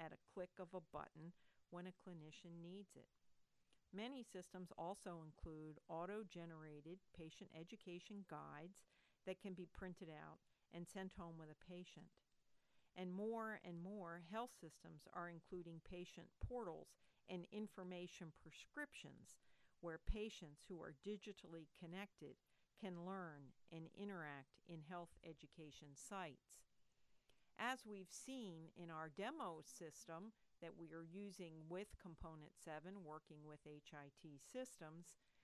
at a click of a button when a clinician needs it. Many systems also include auto-generated patient education guides that can be printed out and sent home with a patient. And more health systems are including patient portals and information prescriptions where patients who are digitally connected can learn and interact in health education sites. As we've seen in our demo system that we are using with Component 7 working with HIT systems,